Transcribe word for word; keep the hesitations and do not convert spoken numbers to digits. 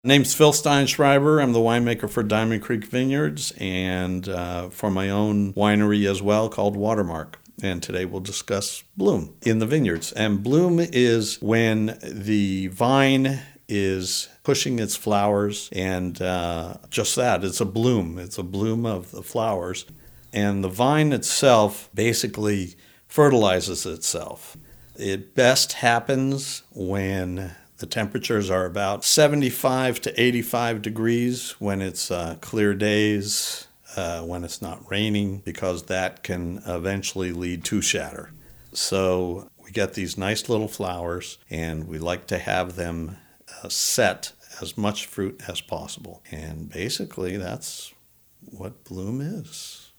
Name's Phil Steinschreiber. I'm the winemaker for Diamond Creek Vineyards and uh, for my own winery as well called Watermark. And today we'll discuss bloom in the vineyards. And bloom is when the vine is pushing its flowers, and uh, just that, it's a bloom. It's a bloom of the flowers. And the vine itself basically fertilizes itself. It best happens when the temperatures are about seventy-five to eighty-five degrees, when it's uh, clear days, uh, when it's not raining, because that can eventually lead to shatter. So we get these nice little flowers, and we like to have them uh, set as much fruit as possible. And basically that's what bloom is.